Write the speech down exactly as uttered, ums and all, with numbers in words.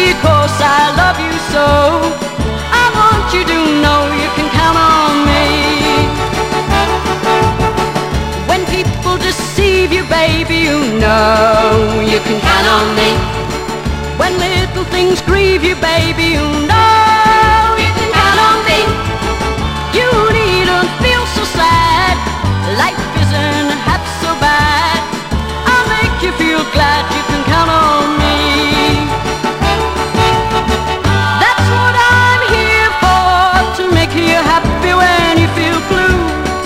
because I love you so. I want you to know you can count on me. When people deceive you, baby, you know you can count on me. When little things grieve you, baby, you know